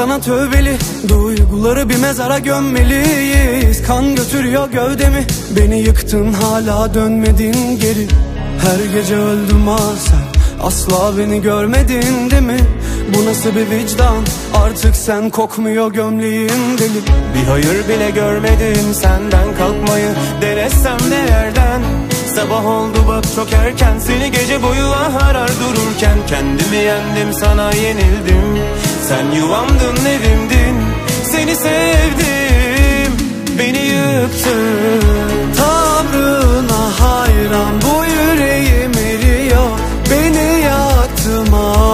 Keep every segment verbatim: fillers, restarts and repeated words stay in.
sana tövbeli, duyguları bir mezara gömmeliyiz. Kan götürüyor gövdemi, beni yıktın hala dönmedin geri. Her gece öldüm ha sen, asla beni görmedin değil mi? Bu nasıl bir vicdan, artık sen kokmuyor gömleğin deli. Bir hayır bile görmedim senden, kalkmayı denesem de yerden. Sabah oldu bak çok erken, seni gece boyu arar dururken. Kendimi yendim sana yenildim, sen yuvamdın evimdin. Seni sevdim, beni yıktın. Tavrına hayran, bu yüreğim eriyor, beni yaktı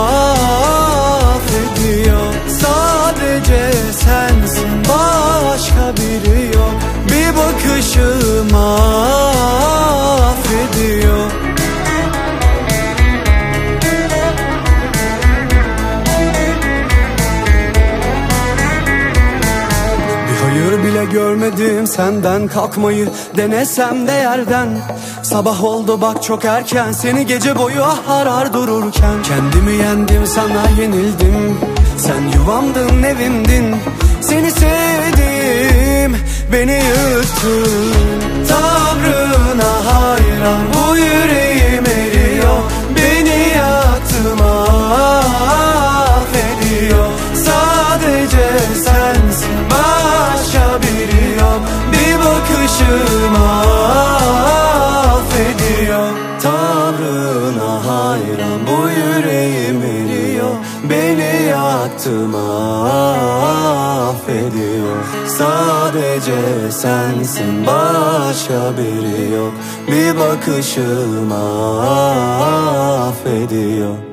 mahvediyor. Sadece sensin, başka biri yok, bir bakışım affediyor. Bir hayır bile görmedim senden, kalkmayı denesem de yerden. Sabah oldu bak çok erken, seni gece boyu arar dururken. Kendimi yendim sana yenildim, sen yuvamdın evimdin. Seni sevdim, beni yıktın. Tavrına hayran, bu yüreğim eriyor, beni yaktı mahvediyor. Sadece sensin, başka biri yok, bir bakışım affediyor. Tavrına hayran, bu yüreğim eriyor, beni yaktı mahvediyor. Sadece sensin, başka biri yok, bir bakışım affediyor.